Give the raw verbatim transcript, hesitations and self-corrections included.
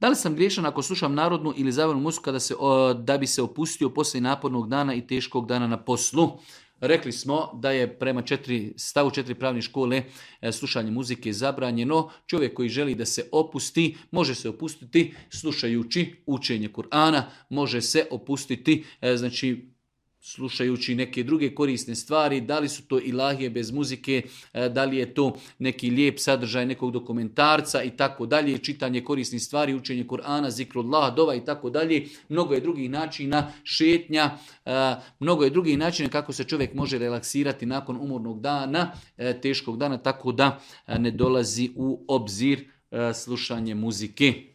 Da li sam griješan ako slušam narodnu ili zavrnu muziku kada se, o, da bi se opustio poslije napornog dana i teškog dana na poslu? Rekli smo da je prema četiri, stavu četiri pravne škole e, slušanje muzike zabranjeno. Čovjek koji želi da se opusti, može se opustiti slušajući učenje Kur'ana, može se opustiti, e, znači, slušajući neke druge korisne stvari, da li su to ilahije bez muzike, da li je to neki lijep sadržaj nekog dokumentarca i tako dalje, čitanje korisnih stvari, učenje Kur'ana, zikrullah, dova i tako dalje. Mnogo je drugih načina, šetnja, mnogo je drugih načina kako se čovjek može relaksirati nakon umornog dana, teškog dana, tako da ne dolazi u obzir slušanje muzike.